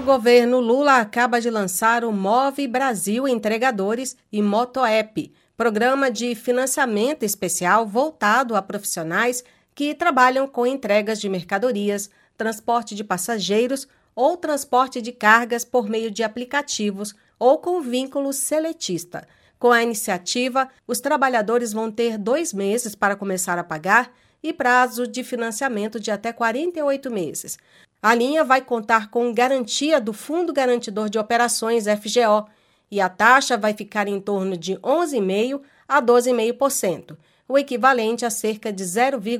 governo Lula acaba de lançar o Move Brasil Entregadores e MotoApp, programa de financiamento especial voltado a profissionais que trabalham com entregas de mercadorias, transporte de passageiros ou transporte de cargas por meio de aplicativos ou com vínculo seletista. Com a iniciativa, os trabalhadores vão ter 2 meses para começar a pagar e prazo de financiamento de até 48 meses. A linha vai contar com garantia do Fundo Garantidor de Operações, FGO, e a taxa vai ficar em torno de 11,5% a 12,5%, o equivalente a cerca de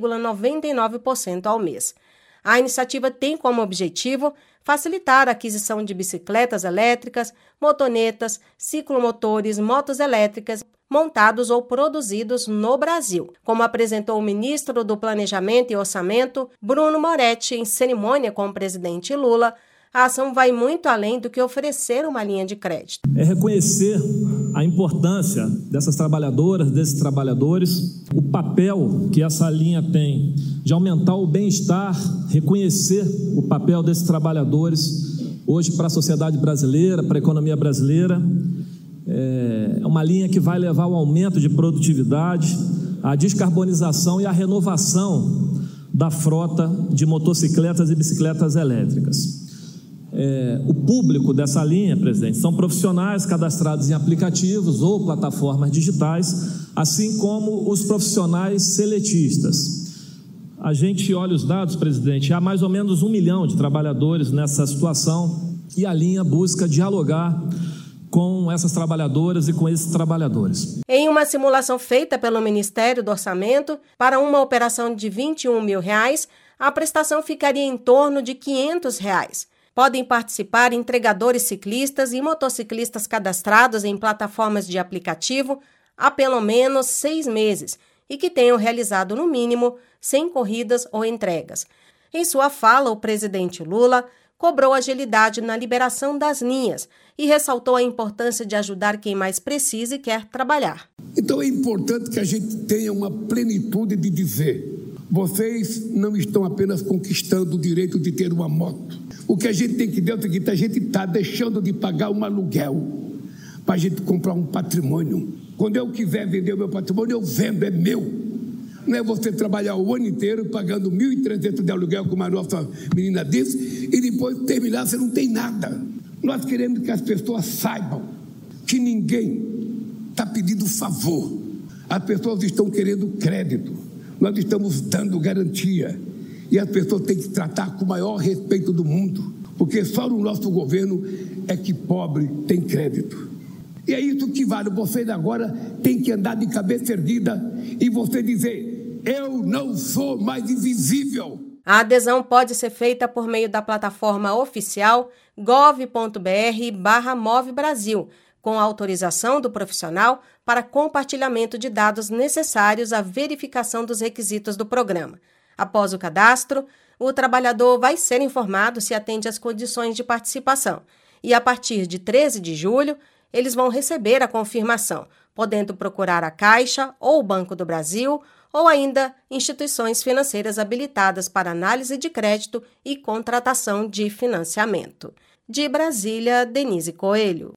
0,99% ao mês. A iniciativa tem como objetivo facilitar a aquisição de bicicletas elétricas, motonetas, ciclomotores, motos elétricas, montados ou produzidos no Brasil, como apresentou o ministro do Planejamento e Orçamento, Bruno Moretti, em cerimônia com o presidente Lula. A ação vai muito além do que oferecer uma linha de crédito. É reconhecer a importância dessas trabalhadoras, desses trabalhadores, o papel que essa linha tem de aumentar o bem-estar, reconhecer o papel desses trabalhadores hoje para a sociedade brasileira, para a economia brasileira. É uma linha que vai levar ao aumento de produtividade, a descarbonização e a renovação da frota de motocicletas e bicicletas elétricas. O público dessa linha, presidente, são profissionais cadastrados em aplicativos ou plataformas digitais, assim como os profissionais seletistas. A gente olha os dados, presidente, há mais ou menos 1 milhão de trabalhadores nessa situação e a linha busca dialogar com essas trabalhadoras e com esses trabalhadores. Em uma simulação feita pelo Ministério do Orçamento, para uma operação de R$21 mil, a prestação ficaria em torno de R$500. Podem participar entregadores ciclistas e motociclistas cadastrados em plataformas de aplicativo há pelo menos 6 meses e que tenham realizado, no mínimo, 100 corridas ou entregas. Em sua fala, o presidente Lula cobrou agilidade na liberação das linhas e ressaltou a importância de ajudar quem mais precisa e quer trabalhar. Então é importante que a gente tenha uma plenitude de dizer: vocês não estão apenas conquistando o direito de ter uma moto. O que a gente tem que ver é o seguinte: a gente está deixando de pagar um aluguel para a gente comprar um patrimônio. Quando eu quiser vender o meu patrimônio, eu vendo, é meu. Não é você trabalhar o ano inteiro pagando 1.300 de aluguel, como a nossa menina disse, e depois terminar, você não tem nada. Nós queremos que as pessoas saibam que ninguém está pedindo favor. As pessoas estão querendo crédito. Nós estamos dando garantia. E as pessoas têm que tratar com o maior respeito do mundo, porque só no nosso governo é que pobre tem crédito. E é isso que vale. Vocês agora têm que andar de cabeça erguida e você dizer: eu não sou mais invisível. A adesão pode ser feita por meio da plataforma oficial gov.br/movebrasil, com a autorização do profissional para compartilhamento de dados necessários à verificação dos requisitos do programa. Após o cadastro, o trabalhador vai ser informado se atende às condições de participação e, a partir de 13 de julho, eles vão receber a confirmação, podendo procurar a Caixa ou o Banco do Brasil ou ainda instituições financeiras habilitadas para análise de crédito e contratação de financiamento. De Brasília, Denise Coelho.